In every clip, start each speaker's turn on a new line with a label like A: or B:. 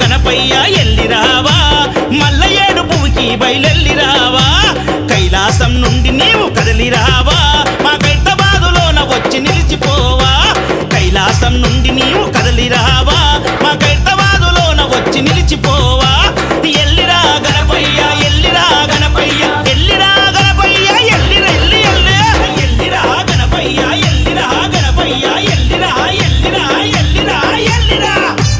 A: గణపయ్య ఎల్లిరావా మల్ల ఏడుపుకి బయలెల్లిరావా కైలాసం నుండి నీవు కదలిరావా మా హైదరాబాదులోన వచ్చి నిలిచిపోవా కైలాసం నుండి నీవు కదలిరావా మా హైదరాబాదులోన వచ్చి నిలిచిపోవా ఎల్లిరా గణపయ్య ఎల్లిరా గణపయ్య ఎల్లిరా గణపయ్య ఎల్లిరా ఎల్లి ఎల్లిరా గణపయ్య ఎల్లిరా గణపయ్య ఎల్లిరా ఎల్లిరా ఎల్లిరా ఎల్లిరా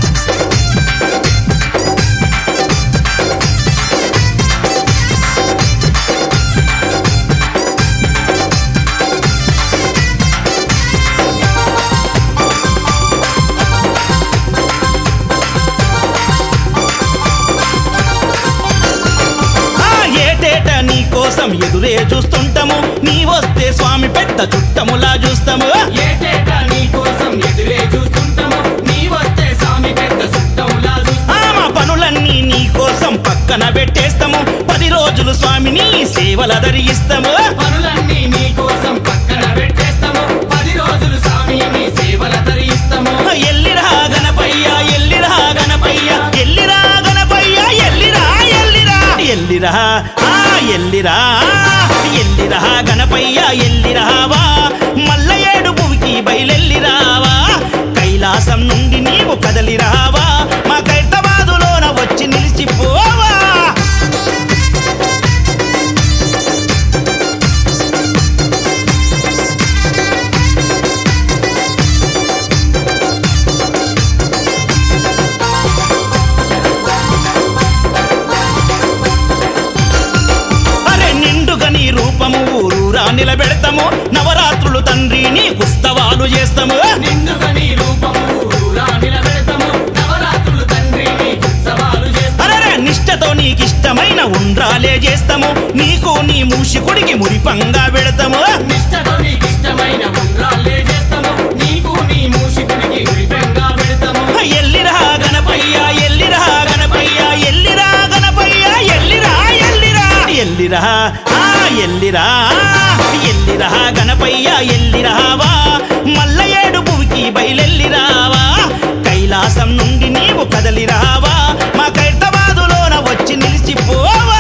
A: కోసం ఎదురే చూస్తుంటాము నీ వస్తే స్వామి పెద్ద చుట్టములా చూస్తాము
B: ఏటేటా నీ కోసం ఎదురే చూస్తుంటాము నీ వస్తే స్వామి పెద్ద చుట్టములా చూస్తాము
A: మా పనులన్నీ నీ కోసం పక్కన పెట్టేస్తాము 10 రోజులు స్వామిని సేవల ధరిస్తాము
B: పనులన్నీ నీ కోసం పక్కన పెట్టేస్తాము 10 రోజులు స్వామిని సేవల ధరిస్తాము
A: ఎల్లిరా గణపయ్య ఎల్లిరా గణపయ్య ఎల్లిరా గణపయ్య ఎల్లిరా ఎల్లిరా ఎల్లిరా ఎల్లిరా ఎల్లిరా గణపయ్య ఎల్లిరావా మల్ల ఏడుపుకి బయలెల్లిరావా కైలాసం నుండి నీవు కదలిరావా మా హైదరాబాదులోన వచ్చి నిలిచిపోవా నిలబెడతాము నవరాత్రులు తండ్రి నీ ఉత్సవాలు చేస్తాము
B: నిండుగా నీ రూపము ఊరూరా నిలబెడతాము నవరాత్రులు తండ్రి నీ ఉత్సవాలు చేస్తాము
A: నిష్టతో నీకిష్టమైన ఉండ్రాలే చేస్తాము నీకు నీ మూషికుడికి మురిపంగా పెడతాము
B: నిష్టతో నీకిష్టమైన ఉండ్రాలే చేస్తాము నీకు నీ మూషికుడికి మురిపంగా పెడతాము
A: ఎల్లిరా గణపయ్య ఎల్లిరా గణపయ్య ఎల్లిరా గణపయ్య ఎల్లిరా ఎల్లిరా ఎల్లిరా ఎల్లిరా ఎల్లిరా గణపయ్య ఎల్లిరావా మల్ల ఏడుపుకి బయలెల్లిరావా కైలాసం నుండి నీవు కదలిరావా మా హైదరాబాదులోన వచ్చి నిలిచిపోవా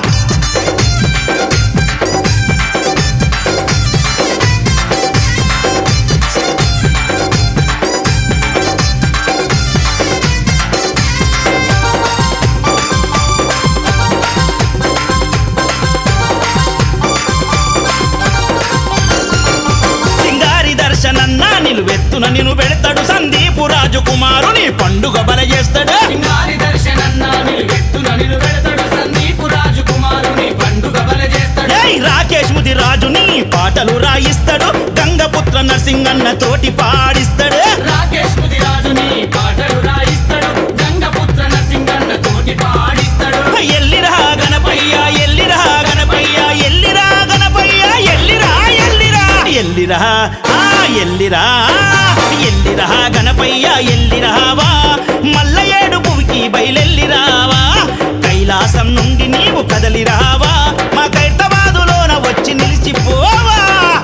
A: నిలువెత్తున నిన్ను పెడతాడు సందీపు రాజు కుమారుని పండుగ బల చేస్తాడు
B: సింగారి దర్శనన్న నిలువెత్తున నిన్ను పెడతాడు సందీపు రాజు కుమారుని పండుగ బల చేస్తాడు
A: రాకేష్ ముది రాజుని పాటలు రాయిస్తాడు గంగపుత్ర నరసింగన్న తోటి పాడిస్తాడు
B: రాకేష్ ముది రాజుని పాటలు రాయిస్తాడు గంగపుత్ర నరసింగన్న తోటి పాడిస్తాడు
A: ఎల్లిరా గణపయ్య ఎల్లిరా గణపయ్య ఎల్లిరా గణపయ్య ఎల్లిరా ఎల్లిరా ఎల్లిరా ఎల్లిరా ఎల్లిరా గణపయ్య ఎల్లిరావా మల్ల ఏడుపుకి బయలెల్లిరావా కైలాసం నుండి నీవు కదలిరావా మా హైదరాబాదులోన వచ్చి నిలిచిపోవా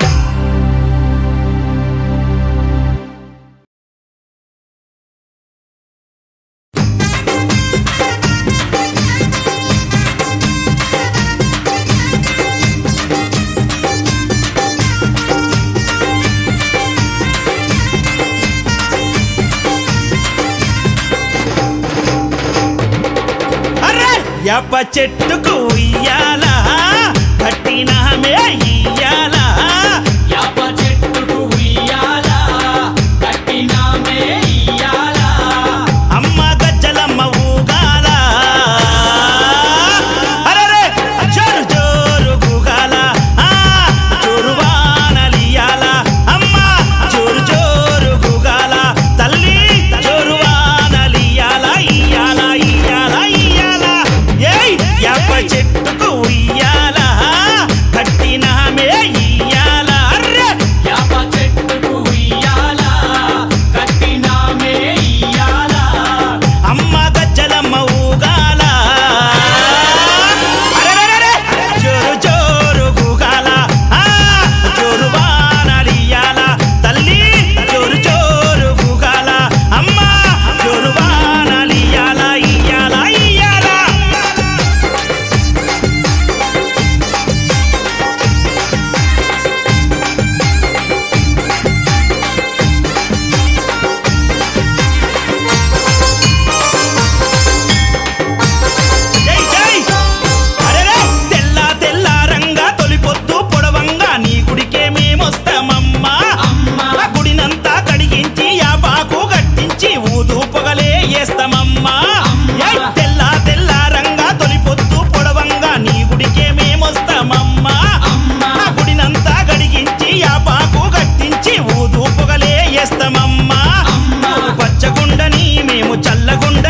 A: యప్ప చెట్టుకు ఇయ్యాలా కట్టినామే ఇయ్యాలా
B: యాప చెట్టుకు ఉయ్యాలా కట్టినామే ఇయ్యాలా
A: అమ్మ గజ్జలమ్మ ఊగాల అరే జోరు జోరు గూగాల జోరువానలియాల అమ్మ జోరు జోరు గూగాల తల్లి జోరువానలియాల ఇయ్యాల ఇయ్యాల ఇయ్యాల ఏయ్ యప్ప చెట్టుకు ఇయ్యాల కట్టినామే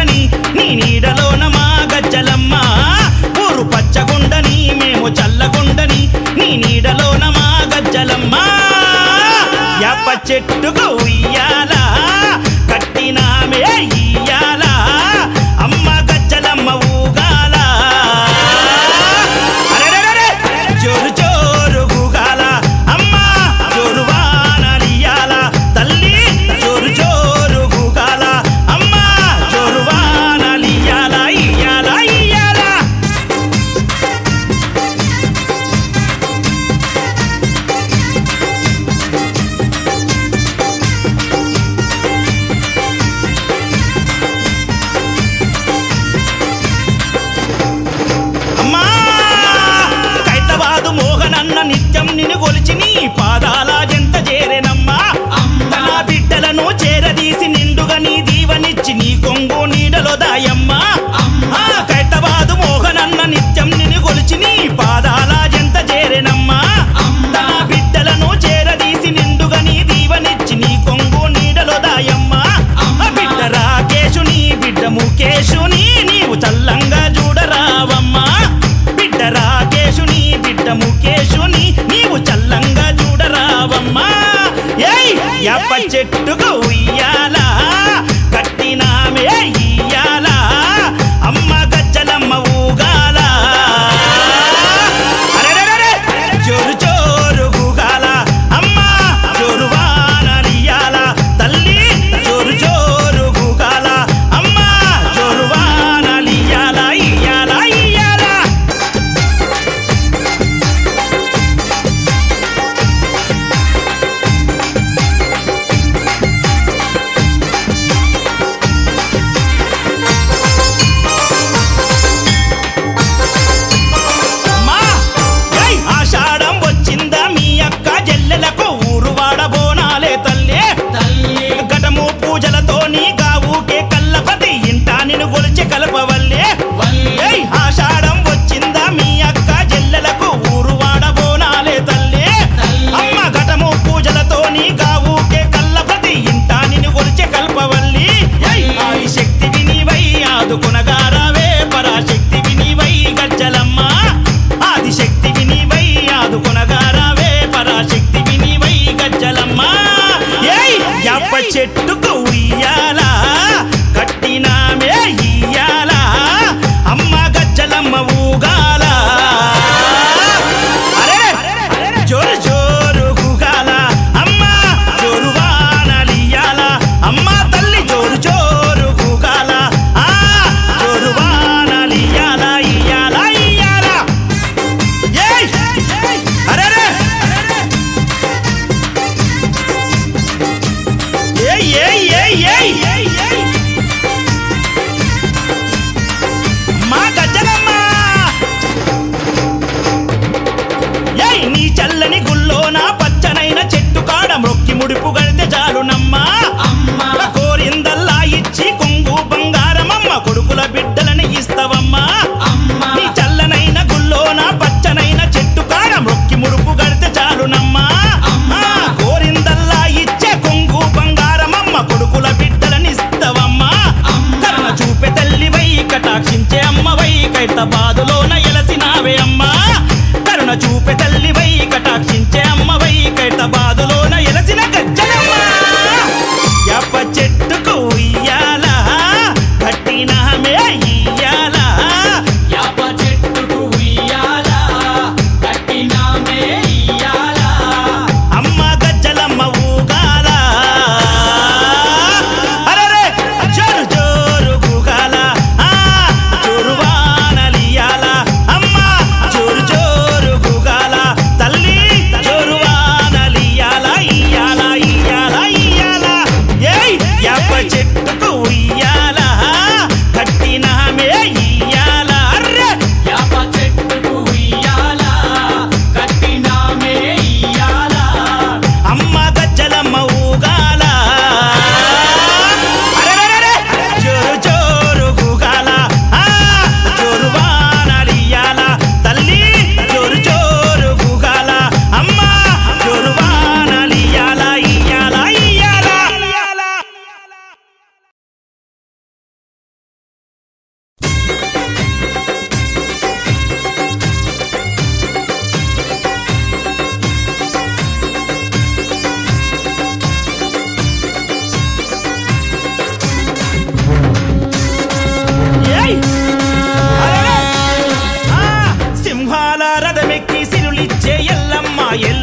A: పచ్చగుండని నీ నీడలోన మా గజ్జలమ్మ ఊరు పచ్చగుండని మేము చల్లగుండని నీ నీడలోన మా గజ్జలమ్మ యాప చెట్టుకు ఉయ్యాల కట్టినామే ఇయ్యాల అమ్మ గజ్జలమ్మ ఊగాల అరెరెరెరె జోరు జోరు ఊగాల అమ్మ జోరు వానలియాల తల్లి జోరు జోరు ఊగాల అమ్మ జోరు వానలియాల ఇయ్యాల ఇయ్యాల అమ్మా కైతవాదు మోహనన్న నిత్యం నిన్ను కొలిచి నీ పాదాల జంత చేరెనమ్మా నా బిడ్డలను చేరదీసి నిండుగా నీ దీవనిచ్చి నీ కొంగు నీడలో దాయమ్మా కైతవాదు మోహనన్న నిత్యం నిన్ను కొలిచి నీ పాదాల జంత చేరెనమ్మా నా బిడ్డలను చేరదీసి నిండుగా నీ దీవనిచ్చి నీ కొంగు నీడలో దాయమ్మా బిడ్డ రాకేశుని బిడ్డ ముఖేశుని నీవు చల్లంగా చూడరావమ్మా బిడ్డ రాకేశుని బిడ్డ ముఖేశుని నీవు చల్లంగా చూడరావమ్మా ఏయ్ యాప చెట్టుకు ఉయ్యాల కట్టినామే ఇయ్యాల అమ్మ గజ్జలమ్మ ఊగాల అరెరెరెరె జోరు జోరు ఊగాల అమ్మ జోరు వానలియాల తల్లి జోరు జోరు ఊగాల అమ్మ జోరు వానలియాల ఇయ్యాల ఇయ్యాల అమ్మా ఏయ్ ఆషాఢం వచ్చిందా మీ అక్క జల్లెలకు ఊరు వాడబోనాలే తల్లి
B: తల్లి
A: ఘటము పూజలతోని గావుకే కల్లపతి ఇంటా నిన్ను గొలిచి కలపవల్లే
B: వల్లి
A: ఏయ్ ఆషాఢం వచ్చిందా మీ అక్క జల్లెలకు ఊరు వాడబోనాలే తల్లి అమ్మ ఘటము పూజలతోని గావుకే కల్లపతి ఇంటా నిన్ను గొలిచి కల్పవల్లి ఏయ్ ఆది శక్తి వినివై ఆదుకునగారావే పరాశక్తి వినివై గజ్జలమ్మ ఆది శక్తి వినివై ఆదుకునగారావే పరాశక్తి వినివై గజ్జలమ్మ ఏయ్ యాప చెట్టుకు ఉయ్యాల కట్టినామే ఇయ్యాల అమ్మ గజ్జలమ్మ ఊగాల అరే జోరు జోరు ఊగాల అమ్మ జోరు వానలియాల అమ్మ తల్లి జోరు జోరు ఊగాల జోరు వానలియాల ఇయ్యాల ఇయ్యాల ఏయ్ అరెరే ఏయ్ ఏయ్ ఏయ్ ఏయ్ మా గజ్జలమ్మ ఏయ్ నీ చల్లని గుల్లోన పచ్చనైన చెట్టు కాడ మొక్కి ముడుపు గడితే చాలునమ్మా
B: అమ్మ
A: కోరిందల్లా ఇచ్చి కొంగు బంగారమమ్మ కొడుకుల బిడ్డలని ఇస్తవమ్మా
B: అమ్మ
A: నీ చల్లనైన గుల్లోన పచ్చనైన చెట్టు కాడ మొక్కి ముడుపు గడితే చాలునమ్మా కోరిందల్లా ఇచ్చే కొంగు బంగారమమ్మ కొడుకుల బిడ్డలని ఇస్తవమ్మా కరుణ చూపే తల్లివై కటాక్షించే అమ్మవై కైత బాధలోన ఎలసినావే అమ్మా కరుణ చూపే తల్లివై కటాక్షించే అమ్మవై కైత బాధలోన ఎలసిన గజ్జలమ్మ యాప చెట్టుకు ఉయ్యాల కట్టినామే ఇయ్యాల
B: యాప చెట్టుకు ఉయ్యాల కట్టినామే ఇయ్యాల
A: అమ్మ గజ్జలమ్మ ఊగాల అరెరే జోరు జోరు ఊగాల జోరు వానలియాల అమ్మ జోరు జోరు ఊగాల తల్లి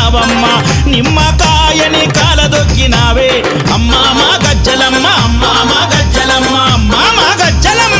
A: దొక్కినావమ్మ నిమ్మకాయని కాలదొక్కినావే అమ్మా మా గజ్జలమ్మ అమ్మా మా గజ్జలమ్మ అమ్మా మా గజ్జలమ్మ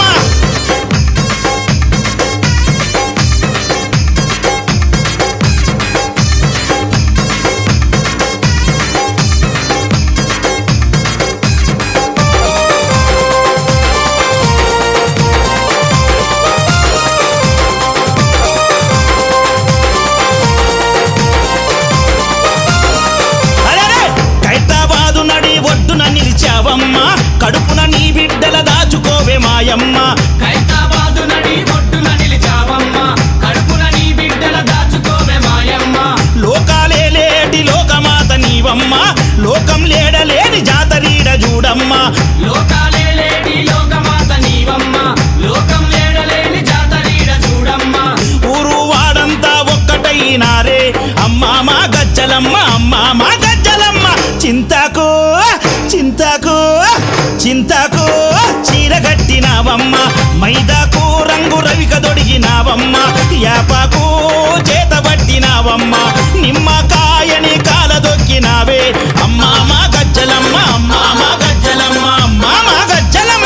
A: ఒడ్డున నిలిచావమ్మ కడుపున నీ బిడ్డల దాచుకోవే మాయమ్మ
B: ఖైరతాబాదు నడి ఒడ్డున నిలిచావమ్మ కడుపున నీ బిడ్డల దాచుకోవే మాయమ్మ
A: లోకాలే లేటి లోకమాత నీవమ్మ లోకం లేడలేని జాతరీడ చూడమ్మ
B: లోకాలే లేటి లోకమాత నీవమ్మ లోకం లేడలేని జాతరీడ చూడమ్మ
A: ఊరు వాడంతా ఒక్కటైనారే అమ్మా మా గజ్జలమ్మ అమ్మా మా గజ్జలమ్మ చింతకు చింతకు చింతకు చీరగట్టినావమ్మ మైదాకు రంగు రవిక దొడిగినావమ్మ యాపాకు చేతబట్టినావమ్మ నిమ్మకాయని కాలదొక్కినావే అమ్మా మా గజ్జలమ్మ అమ్మా మా గజ్జలమ్మ అమ్మా మా గజ్జలమ్మ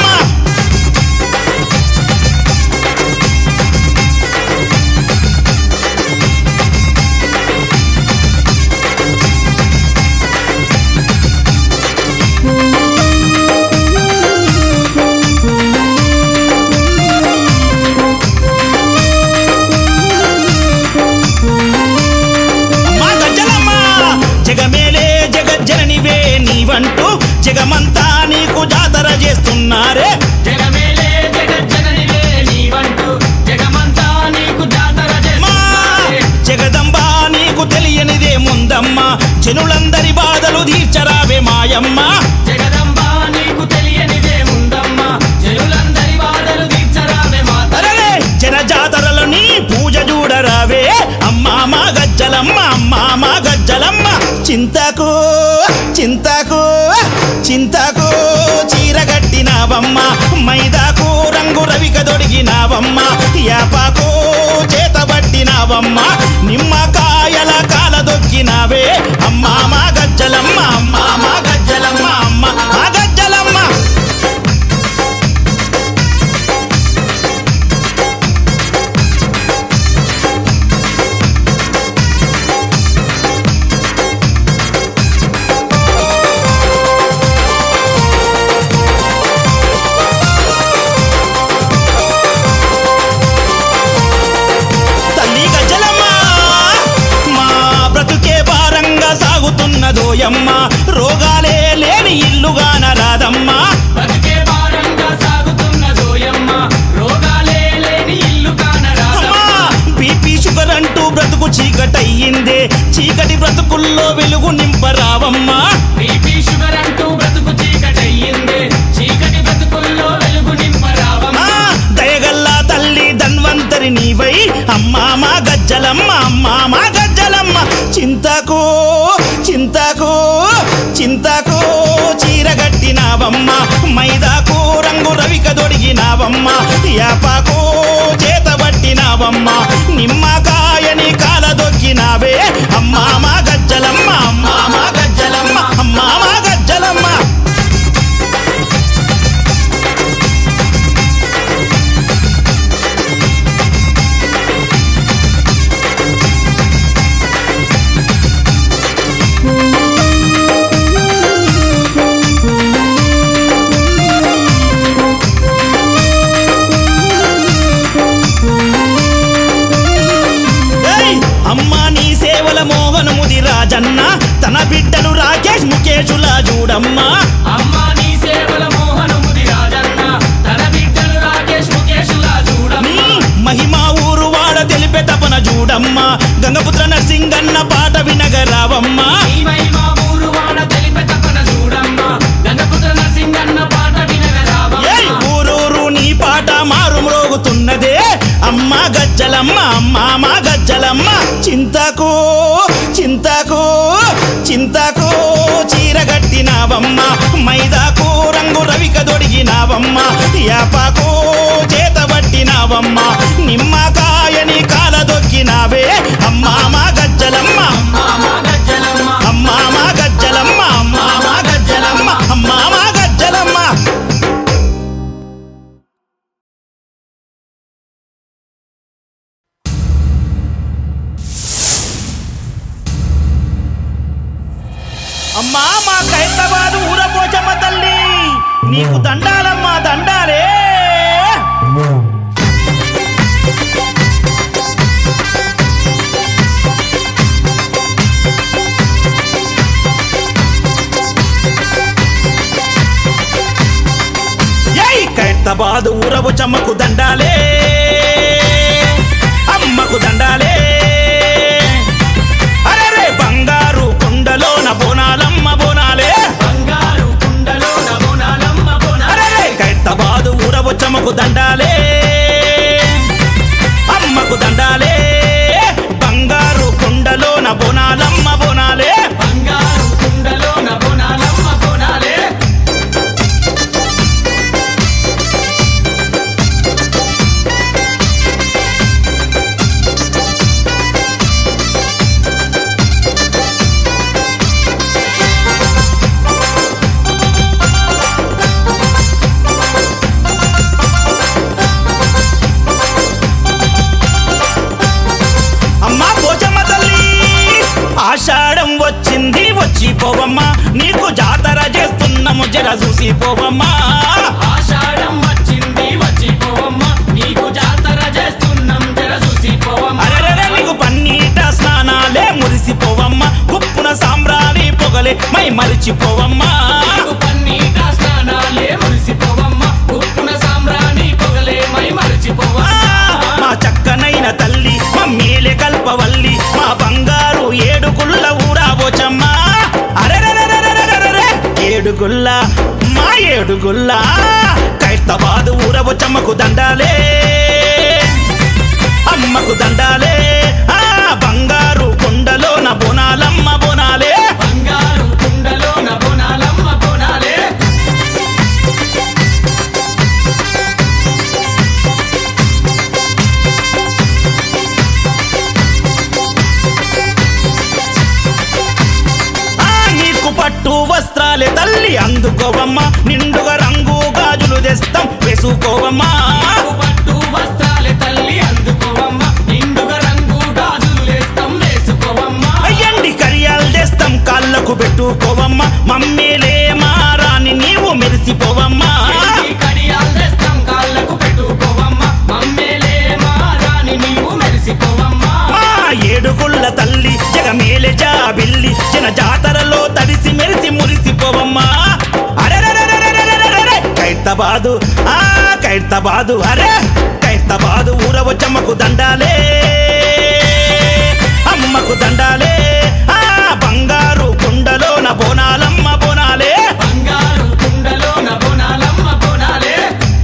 A: నీవంటూ జగమంతా నీకు జాతర చేస్తున్నారే
B: జగమేలే జగజ్జననివే నీవంటూ జగమంతా నీకు జాతర చేస్తున్నారే
A: జగదంబ నీకు తెలియనిదే ముందమ్మ జనులందరి బాధలు తీర్చరావే మాయమ్మ
B: జగదంబ నీకు తెలియనిదే ముందమ్మ జనులందరి బాధలు తీర్చరావే మాతరలే
A: జన జాతరలో నీ పూజ చూడరావే అమ్మా మా గజ్జలమ్మ అమ్మా మా గజ్జలమ్మ చింతకు చింతకు చింతకు చీరగట్టినావమ్మ మైదాకు రంగు రవిక దొడిగినావమ్మ యాపాకు చేతబట్టినావమ్మ నిమ్మకాయల కాలదొక్కినావే అమ్మా మా గజ్జలమ్మ అమ్మా మా గజ్జలమ్మ అమ్మ మా గజ్జలమ్మ సాగుతున్నదోయమ్మ రోగాలే లేని ఇల్లుగాన రాదమ్మా
B: బతికే భారంగా సాగుతున్నదోయమ్మ రోగాలే లేని ఇల్లుగాన రాదమ్మా
A: బీపీ షుగర్ అంటూ బ్రతుకు చీకటయ్యిందే చీకటి బ్రతుకుల్లో వెలుగు నింపరావమ్మా
B: బీపీ షుగర్ అంటూ బ్రతుకు చీకటయ్యిందే చీకటి బ్రతుకుల్లో వెలుగు నింపరావమ్మా
A: దయగల్లా తల్లి ధన్వంతరి నీవై అమ్మా మా గజ్జలమ్మ అమ్మా మా గజ్జలమ్మ చింతకు చింతకు చింతకు చీరగట్టినావమ్మ మైదాకు రంగు రవిక దొడిగినావమ్మ యాపాకు చేతబట్టినావమ్మ నిమ్మకాయని కాలదొక్కినావే అమ్మా మా గజ్జలమ్మ అమ్మా మా గజ్జలమ్మ అమ్మా మా గజ్జలమ్మ అమ్మా నీ సేవల మోహనముది రాజన్న తన బిడ్డలు రాకేష్ ముఖేషులా చూడమ్మా
B: అమ్మా నీ సేవల మోహనముది రాజన్న తన బిడ్డలు రాకేష్ ముఖేషులా చూడమ్మా
A: మహిమా ఊరు వాడ తెలిపే తపన చూడమ్మా గంగపుత్ర నరసింగన్న పాట వినగరావమ్మా
B: నీ మహిమా ఊరు వాడ తెలిపే తపన చూడమ్మా గంగపుత్ర నరసింగన్న పాట వినగరావమ్మా
A: ఊరూరు నీ పాట మారు మ్రోగుతున్నదే అమ్మా గజ్జలమ్మ అమ్మా మా గజ్జలమ్మ చింతకు చింతకు చింతకు చీరగట్టినావమ్మ మైదాకు రంగు రవిక దొడిగినావమ్మ యాపాకు చేతబట్టినావమ్మ నిమ్మకాయని కాలదొక్కినావే అమ్మా మా గజ్జలమ్మ
B: అమ్మా
A: అమ్మా మా ఖైరతాబాద్ ఊరపోచమ్మ తల్లి నీకు దండాలమ్మా దండాలే. ఖైరతాబాద్ ఊరపోచమ్మకు దండాలే, అమ్మకు దండాలే. అరే బంగారు కుండలోన బోనాలమ్మ బోనాలే,
B: బంగారు కుండలోన బోనాలమ్మ బోనాలే.
A: అరే ఖైరతాబాద్ ఊరపోచమ్మకు దండాలే, అమ్మకు దండాలే. బంగారు కుండలోన బోనాలమ్మ బోనాలే,
B: బంగారు కుండలోన బోనాలమ్మ బోనాలే.
A: అమ్మా పోచమ్మ తల్లి ఆషాఢం వచ్చింది వచ్చిపోవమ్మా, నీకు జాతర చేస్తున్నాము జర చూసిపోవమ్మా.
B: ఆషాఢం వచ్చింది వచ్చిపోవమ్మ, నీకు జాతర చేస్తున్నాం జర చూసిపోవమ్మ.
A: అరెరెరె నీకు పన్నీట స్నానాలే మురిసిపోవమ్మా, కుప్పున సాంబ్రాణి పొగలే మై మరిచిపోవమ్మా.
B: నీకు పన్నీట స్నానాలే మురిసిపోవమ్మ, ఉప్పున సాంబ్రాణి పొగలే మై మరచిపోవమ్మ.
A: మా చక్కనైన తల్లి మమ్మీలే కల్పవల్లి, మా బంగారు ఏడుగుళ్ళ ఊరాబోచమ్మా. అరెరెరెరెరెరెరెరె ఏడుగుళ్ళ మా ఏడుగుళ్ళ ఖైరతాబాద్ ఊరబోచమ్మకు దండాలే, అమ్మకు దండాలే. ఆ బంగారు కుండలోన బోనాలమ్మ బోనాలే,
B: బంగారు కుండలోన బోనాలమ్మ బోనాలే.
A: నీకు పట్టు వస్త్రాలే తల్లి అందుకోవమ్మా, నిండుగా రంగు గాజులు తెస్తాం వేసుకోవమ్మా.
B: నీకు పట్టు వస్త్రాలే తల్లి అందుకోవమ్మ, నిండుగా రంగు గాజులు వేస్తాం వేసుకోవమ్మ.
A: ఎండి కరియాలు తెస్తాం కాళ్ళకు పెట్టుకోవమ్మా, మమ్మీలే మారాని నీవు మెరిసిపోవమ్మా.
B: ఎండి కడియాలు తెస్తాం కాళ్ళకు పెట్టుకోవమ్మ, మమ్మేలే మారాని నీవు మెరిసిపోవమ్మ.
A: మా ఏడుగుళ్ళ తల్లి జగమేలే జాబిల్లి, జన జాతరలో తడిసి మెరిసి మురిసిపోవమ్మా. అరెరెరెరెరెరెరెరెరె ఖైరతాబాదు ఆ ఖైరతాబాదు అరే ఖైరతాబాదు ఊరబోచమ్మకు దండాలే, అమ్మకు దండాలే. ఆ బంగారు కుండలోన బోనాలమ్మ బోనాలే,
B: బంగారు కుండలోన బోనాలమ్మ బోనాలే.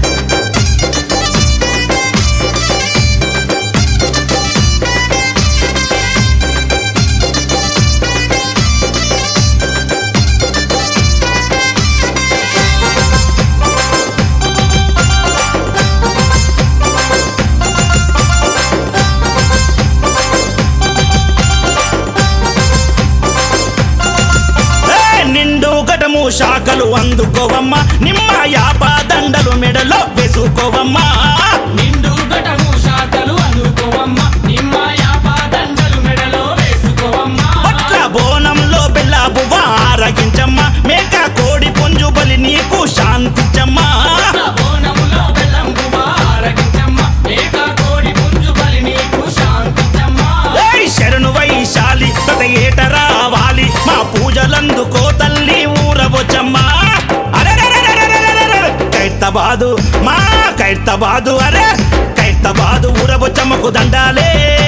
A: నిండు గటము శాఖలు అందుకోవమ్మా, నిమ్మ యాప దండలు మెడలో వేసుకోవమ్మా.
B: నిండు ఘటము శాఖలు అందుకోవమ్మ, నిమ్మ యాప దండలు మెడలో వేసుకోవమ్మ.
A: పట్ల బోనంలో బెల్లాబువ్వ ఆరగించమ్మా, మేక కోడి పుంజు బలి నీకు శాంతించమ్మా.
B: బోనములో బెల్లం గువ్వ ఆరగించమ్మ, మేక కోడి పుంజు బలి నీకు శాంతించమ్మ.
A: ఏయ్ శరణు వైశాలి ప్రతి ఏట రావాలి, మా పూజలందుకో తల్లి ఊరబోచమ్మా. అరెరెరెరెరెరెరెరె ఖైరతాబాదు మా ఖైరతాబాదు అరే ఖైరతాబాదు ఊరబోచమ్మకు దండాలే,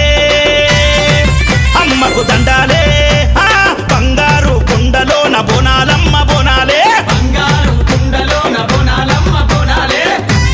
A: అమ్మకు దండాలే. ఆ బంగారు కుండలోన బోనాలమ్మ బోనాలే,
B: బంగారు కుండలోన బోనాలమ్మ బోనాలే.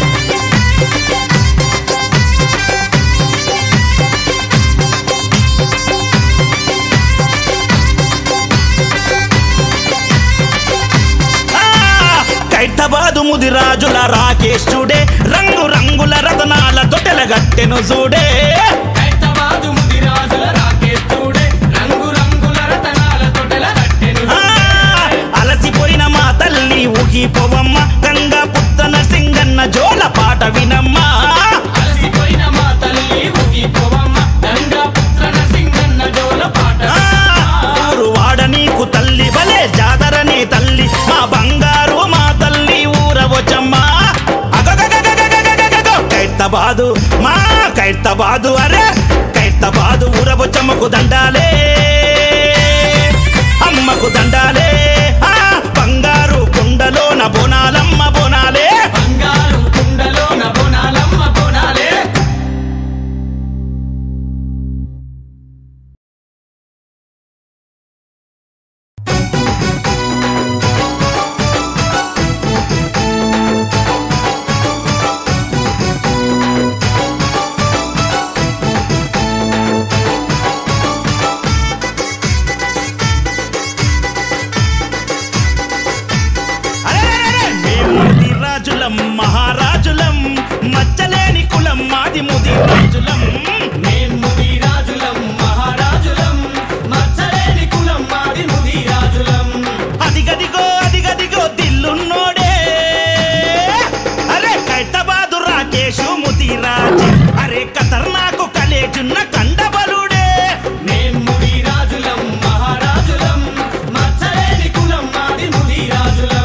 A: ఖైరతాబాదు ముదిరాజుల రాకేశుడే, రంగు రంగుల రతనాల తొట్టెల గట్టెను చూడే.
B: ఖైరతాబాదు ముదిరాజుల రాకేశుడే, రంగు రంగుల రతనాల తొట్టెల గట్టెను
A: అలసిపోయిన మా తల్లి ఊగిపోవమ్మ, గంగా పుత్తన సింగన్న జోల పాట వినమ్మా.
B: అలసిపోయిన మా తల్లి ఊగిపోవమ్మ, గంగా పుత్రన సింగన్న జోల పాట.
A: ఊరు వాడ నీకు తల్లి బలే ఖైరతాబాదు అరే ఖైరతాబాదు ఊరబొచ్చమ్మకు దండాలే అమ్మకు దండాలే బంగారు కుండలోన బోనాలమ్మ బోనాలే
B: బంగారు కుండలోన బోనాలమ్మ బోనాలే
A: మహారాజులం మచ్చలేని కులం మాది ముదిరాజులం
B: మేం ముదిరాజులం మహారాజులం మచ్చలేని కులం మాది ముదిరాజులం
A: అదిగదిగో అదిగదిగో దిల్లున్నోడే అరే ఖైరతాబాదు రాకేషు ముదిరాజ్ అరే ఖతర్నాకు కలేజున్న కండబలుడే
B: మేం ముదిరాజులం మహారాజులం మచ్చలేని కులం మాది ముదిరాజులం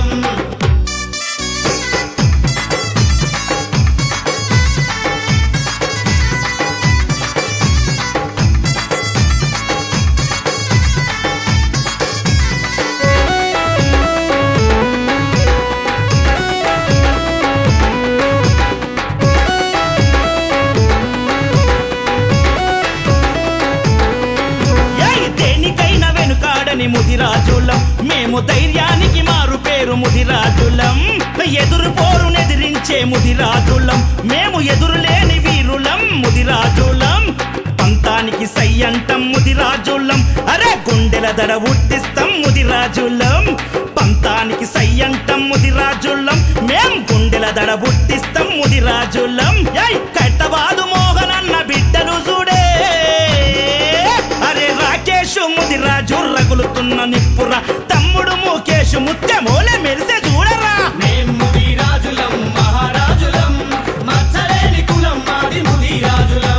A: ముదిరాజులం మేము ధైర్యానికి మారు పేరు ముదిరాజులం ఎదురు పోరునెదిరించే ముదిరాజులం మేము ఎదురులేని వీరులం ముదిరాజులం పంతానికి సై అంటం ముదిరాజులం అరే గుండెల దడ ఉట్టిస్తాం ముదిరాజులం పంతానికి సై అంటం ముదిరాజులం మేం గుండెల దడ ఉట్టిస్తాం ముదిరాజులం ఖైరతాబాదు మోహనన్న బిడ్డలు చూడే అరే రాకేషు ముదిరాజు రగులుతున్న నిప్పుర తమ్ముడు ముఖేషు ముత్యమోలే మెరిసే చూడరా
B: మేం ముదిరాజులం మహారాజులం మచ్చలేని కులం మాది ముదిరాజులం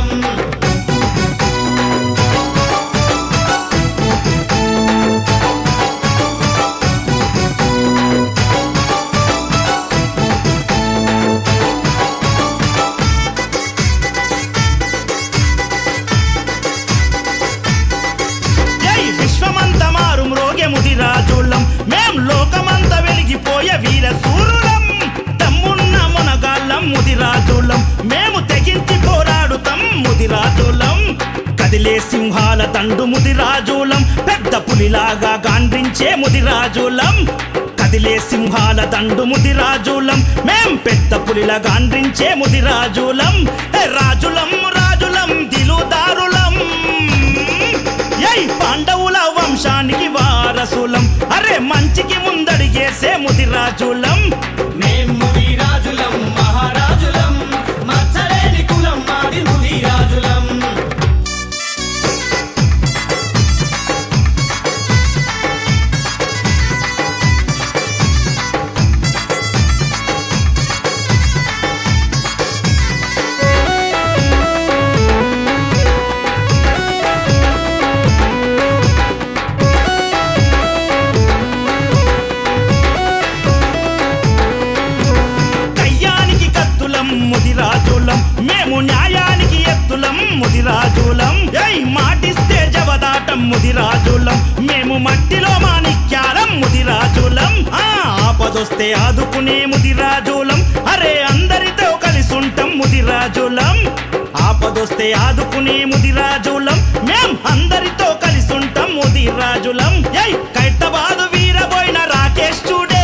A: ముదిరాజులం మేం లోకమంత వెలిగిపోయే వీర సూరులం తమ్మున్న మునగాళ్ళం ముదిరాజులం మేము తెగించి పోరాడుతాం ముదిరాజులం కదిలే సింహాల తండు ముదిరాజులం పెద్ద పులిలాగా గాండ్రించే ముదిరాజులం కదిలే సింహాల దండు ముదిరాజులం మేం పెద్ద పులిలా గాండ్రించే ముదిరాజులం రాజులం రాజులం దిలుదారులం పాండవుల వంశానికి వారసులం అరే మంచికి ముందడిగేసే ముదిరాజులం
B: మేం ముదిరాజులం మహారాజులం మచ్చలేని కులం మాది ముదిరాజులం
A: ముదిరాజులం మేము న్యాయానికి ఎత్తులం ముదిరాజులం మాటిస్తే జవదాటం ముదిరాజులం మేము మట్టిలో మాణిక్యాలం ముదిరాజులం ఆపదొస్తే ఆదుకునే ముదిరాజులం అరే అందరితో కలిసుంటాం ముదిరాజులం ఆపదొస్తే ఆదుకునే ముదిరాజులం మేం అందరితో కలిసుంటాం ముదిరాజులం ఖైరతాబాదు వీరబోయిన రాకేష్ చూడే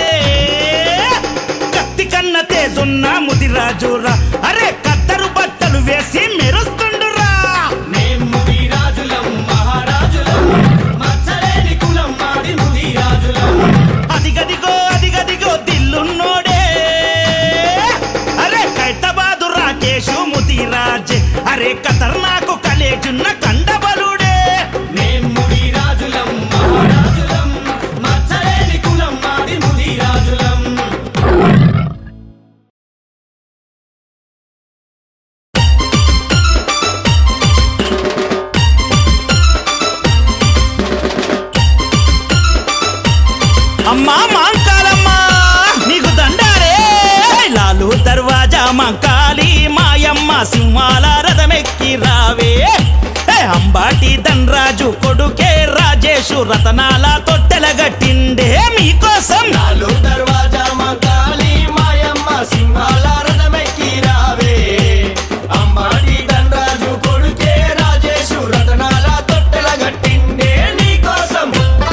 A: కన్న తేజున్న ముదిరాజురా అరే కత్తరు బట్టలు వేసి మెరుస్తుండురా
B: మేం ముదిరాజులం మహారాజులం మచ్చలేని కులం మాది ముదిరాజులం
A: అదిగదిగో అదిగదిగో దిల్లున్నోడే అరే ఖైరతాబాదు రాకేషు ముదిరాజ్ అరే ఖతర్నాకు కలేజున్న కండబలుడే
B: మేం ముదిరాజులం మహారాజులం మచ్చలేని కులం మాది ముదిరాజులం
A: అమ్మా మాంకాలమ్మా నీకు దండారే లాలు దర్వాజా మంకాలి మాయమ్మ సింహాల రథమెక్కి రాజేషు రతనాల తొట్టెలగట్టిండే మీకోసం
B: నాలుగు దర్వాజా మకాలి మాయమ్మ సింహాల రథమెక్కి రావే అంబాడి ధనరాజు కొడుకే రాజేషు రతనాల తొట్టెలగట్టిండే నీకోసం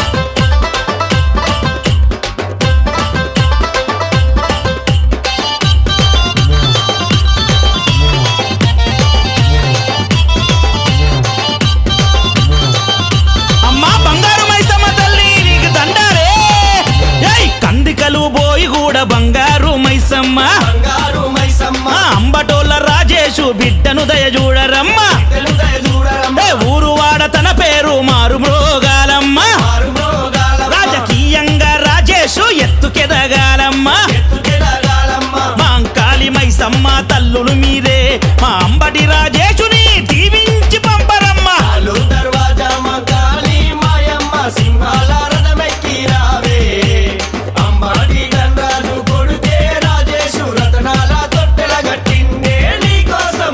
A: అమ్మా బంగారు మైసమ్మ తల్లి నీకు దండారే ఏయ్ కందికలు బోయి కూడా బంగారు మైసమ్మ
B: బంగారు మైసమ్మ
A: అంబటోళ్ళ రాజేషు బిడ్డను దయ చూడరమ్మ
B: తెలుదయ చూడరమ్మ
A: ఏ ఊరు వాడ తన పేరు మారు మ్రోగాలమ్మ
B: మారు మృగాలమ్మ
A: రాజకీయంగా రాజేషు ఎత్తుకెదగాలమ్మ
B: ఎత్తుకెదగాలమ్మ
A: మాంకాళి మైసమ్మ తల్లులు మీరే మా అంబటి రాజేషుని దీవించి పంపరమ్మ
B: నాలుగు దర్వాజా మకాలి మాయమ్మ సింహాల రథమెక్కి రావే అంబాడి ధనరాజు కొడుకే రాజేషు రతనాల తొట్టెలగట్టిండే నీకోసం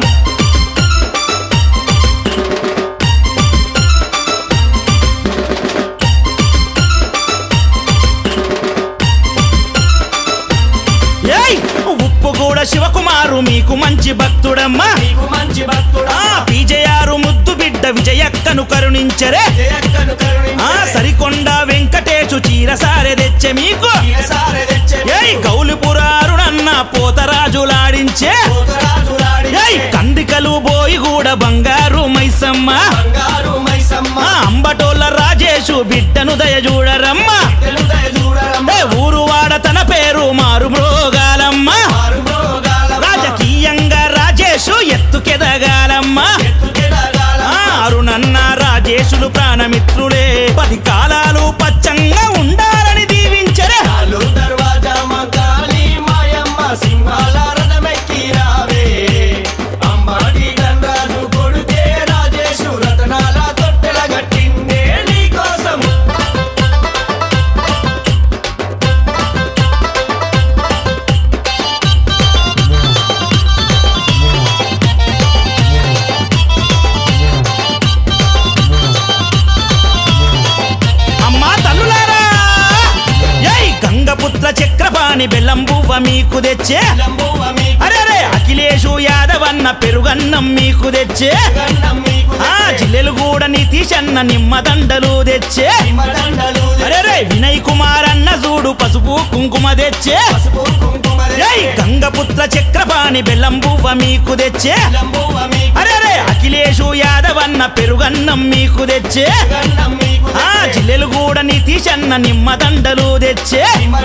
A: ఏయ్ ఉప్పు కూడా శివకుమారు మీకు మంచి భక్తుడమ్మా
B: నీకు మంచి భక్తుడా
A: పీజయారు ముద్దు బిడ్డ విజయక్కను కరుణించరే
B: జయక్కను
A: సరికొండ వెంకటేశు చీరసారె తెచ్చే మీకు
B: సారె తెచ్చే
A: ఏయ్ గౌలిపురారుడన్న పోతరాజులాడించే ఏయ్ కందికలు బోయి కూడా బంగారు మైసమ్మ
B: బంగారు మైసమ్మ
A: అంబటోళ్ళ రాజేషు బిడ్డను దయ చూడరమ్మ
B: తెలుదయ చూడరమ్మ
A: ఏ ఊరు వాడ తన పేరు మారు మ్రోగాలమ్మ
B: మారు మృగాలమ్మ
A: రాజకీయంగా రాజేషు ఎత్తుకెదగాలమ్మ
B: ఎత్తుకెదగాలమ్మ
A: అరుణన్న రాజేషులు ప్రాణమిత్రులే 10 కాలాలు పచ్చంగా ఉండాలని దీవించరే
B: నాలుగు దర్వాజా మకాలి మాయమ్మ సింహాల రథమెక్కి రావే అంబాడి ధనరాజు కొడుకే రాజేషు రతనాల తొట్టెలగట్టిండే నీకోసం
A: అమ్మా తల్లులారా ఏయ్ గంగపుత్ర చక్రపాణి బెల్లం బువ్వ మీకు తెచ్చే
B: లంబువ మీకు
A: అరే అఖిలేషు యాదవన్న పెరుగన్నం మీకు తెచ్చే
B: గన్నం మీకు
A: జిల్లెలు కూడా నితీషన్న నిమ్మదండలు తెచ్చే
B: నిమ్మదండలు
A: అరే వినయ్ కుమార్ అన్న చూడు పసుపు కుంకుమ తెచ్చే
B: పసుపు కుంకుమ
A: ఏయ్ గంగపుత్ర చక్రపాణి బెల్లం బువ్వ మీకు తెచ్చే
B: లంబువ మీకు
A: అరే అఖిలేషు యాదవన్న పెరుగన్నం మీకు తెచ్చే
B: గన్నం మీకు
A: జిల్లెలు కూడా నితీషన్న నిమ్మదండలు తెచ్చే